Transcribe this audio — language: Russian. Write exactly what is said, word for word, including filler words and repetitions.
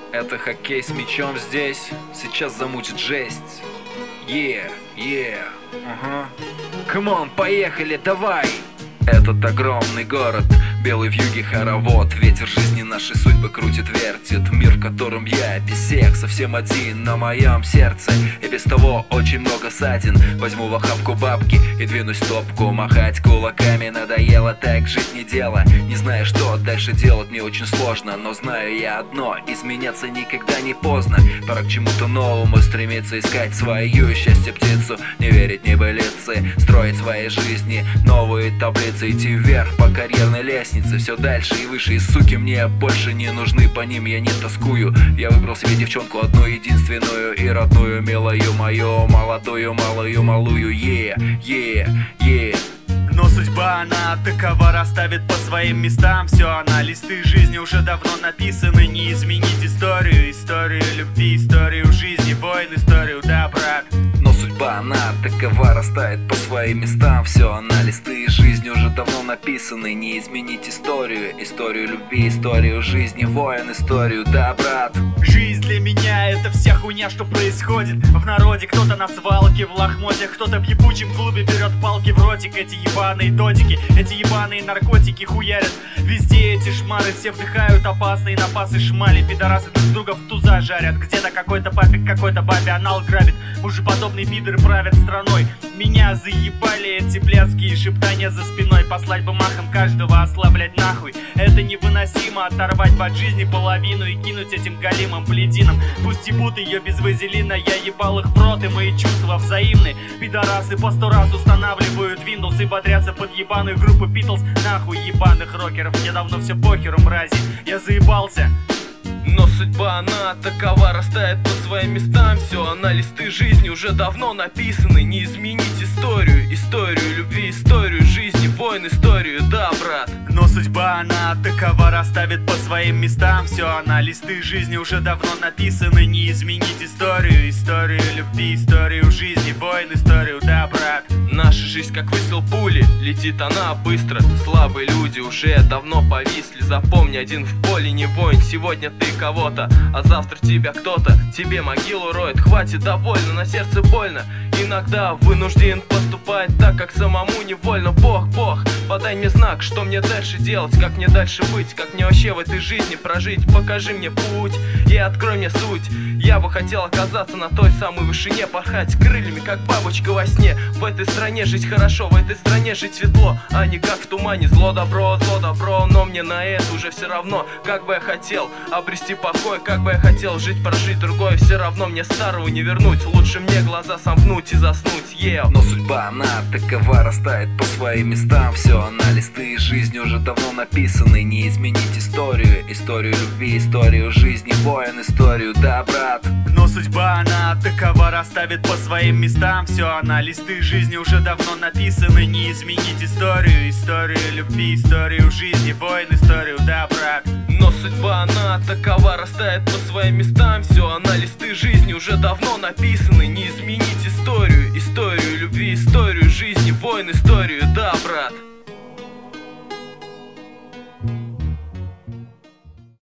Это хоккей с мячом здесь, сейчас замутит жесть. Yeah, yeah, ага. Come on, поехали, давай! Этот огромный город, белый вьюги хоровод. Ветер жизни нашей судьбы крутит, вертит. Мир, в котором я без всех, совсем один на моем сердце. И без того очень много ссадин. Возьму в охапку бабки и двинусь топку. Махать кулаками надоело, так жить не дело. Не знаю, что дальше делать, мне очень сложно. Но знаю я одно, изменяться никогда не поздно. Пора к чему-то новому стремиться, искать свою счастье птицу. Не верить небылицы, строить свои жизни новые таблицы. Идти вверх по карьерной лестнице, все дальше и выше. И суки мне больше не нужны, по ним я не тоскую. Я выбрал себе девчонку одну единственную и родную, милую мою, молодую, малую, малую. Yeah, yeah, yeah. Но судьба, она такова, расставит по своим местам все. Она листы жизни уже давно написаны. Не изменить историю, историю любви, историю жизни, войн, историю добра. Но судьба, она такова, расставит по своим местам все. Она листы жизни уже давно написаны. Не изменить историю, историю любви, историю жизни, войн, историю добра. Жизнь для меня это вся хуйня, что происходит в народе. Кто-то на свалке в лохмотьях, кто-то в ебучем клубе берет палки в ротик. Эти ебаные додики, эти ебаные наркотики хуярят везде эти шмары. Все вдыхают опасные напасы шмали. Пидорасы друг друга в туза жарят. Где-то какой-то папик какой-то бабе анал грабит. Мужеподобные пидоры правят страной. Меня заебали эти блядские шептания за спиной. Послать бы махом каждого ослаблять нахуй. Это невыносимо, оторвать от жизни половину и кинуть этим галимым блединам. Пусть ебут ее без вазелина, я ебал их в рот, и мои чувства взаимны. Пидорасы по сто раз устанавливают Windows и бодрятся под ебаную группу Beatles. Нахуй ебаных рокеров, мне давно все похеру, мрази, я заебался. Но судьба, она такова, расставит по своим местам все. Она листы жизни уже давно написаны. Не изменить историю, историю любви, историю жизни, войн, историю, да, брат. Но судьба, она такова, расставит по своим местам все. Она листы жизни уже давно написаны. Не изменить историю, историю любви, историю жизни, войн, историю, да, брат. Наша жизнь как выстрел пули, летит она быстро. Слабые люди уже давно повисли. Запомни, один в поле не воин. Сегодня ты кого-то, а завтра тебя кто-то тебе могилу роет. Хватит, довольно, на сердце больно. Иногда вынужден поступать так, как самому невольно. Бог, Бог, подай мне знак, что мне дальше делать, как мне дальше быть, как мне вообще в этой жизни прожить. Покажи мне путь и открой мне суть. Я бы хотел оказаться на той самой вышине, порхать крыльями, как бабочка во сне. В этой стране жить хорошо, в этой стране жить светло, а не как в тумане. Зло добро, зло добро, но мне на это уже все равно. Как бы я хотел обрести покой, как бы я хотел жить, прожить другое, все равно мне старого не вернуть. Лучше мне глаза сомкнуть и заснуть, yeah. Но судьба, она такова, расставит по своим местам все. Она листы жизни уже давно написаны. Не изменить историю, историю любви, историю жизни, войн, историю добра. Но судьба, она такова, расставит по своим местам все. Она листы жизни уже давно написаны. Не изменить историю, историю любви, историю жизни, войн, историю добра. Но судьба, она такова, расставит по своим местам все. Она листы жизни уже давно написаны.